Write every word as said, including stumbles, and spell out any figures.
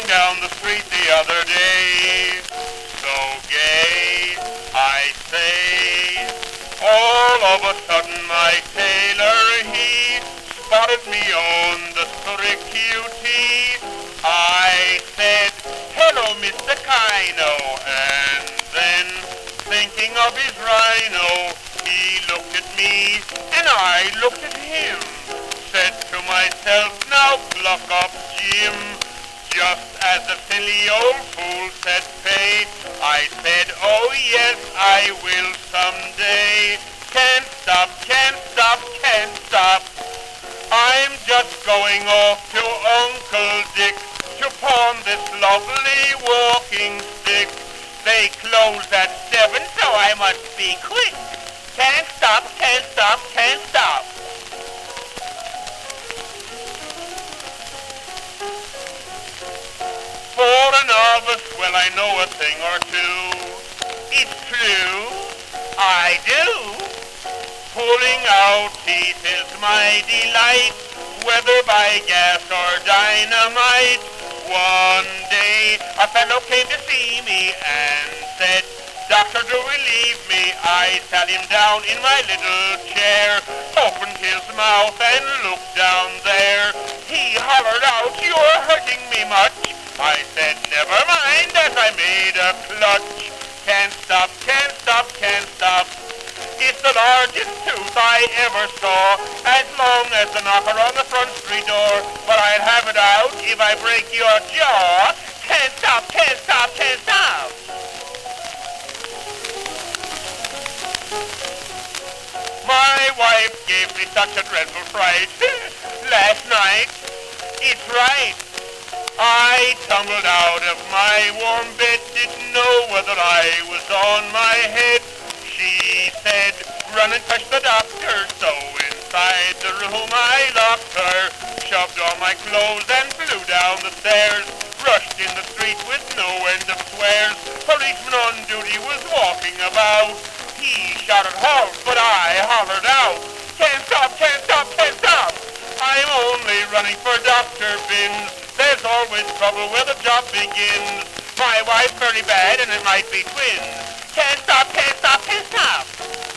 down the street the other day, so gay, I say. All of a sudden my tailor, he spotted me on the Surrey Q T. I said, hello, Mister Kino, and then, thinking of his rhino, he looked at me, and I looked at him. Said to myself, now pluck up, Jim. Just as the silly old fool said pay, I said, oh yes, I will someday. Can't stop, can't stop, can't stop. I'm just going off to Uncle Dick to pawn this lovely walking stick. They close at seven, so I must be quick. Can't stop, can't stop, can't stop. For a novice, well, I know a thing or two. It's true, I do. Pulling out teeth is my delight, whether by gas or dynamite. One day, a fellow came to see me and said, Doctor, do relieve me. I sat him down in my little chair, opened his mouth and looked down there. He hollered out, you're hurting me much. I said, never mind, as I made a clutch. Can't stop, can't stop, can't stop. It's the largest tooth I ever saw, as long as the knocker on the front street door. But I'd have it out if I break your jaw. Can't stop, can't stop, can't stop. My wife gave me such a dreadful fright last night. It's right. I tumbled out of my warm bed, didn't know whether I was on my head. She said, run and fetch the doctor. So inside the room I locked her, shoved all my clothes and flew down the stairs. Rushed in the street with no end of swears. Policeman on duty was walking about. He shouted halt, but I hollered out, can't stop, can't stop, can't stop. I'm only running for Doctor Binns. There's always trouble where the job begins. My wife's very bad and it might be twins. Can't stop, can't stop, can't stop.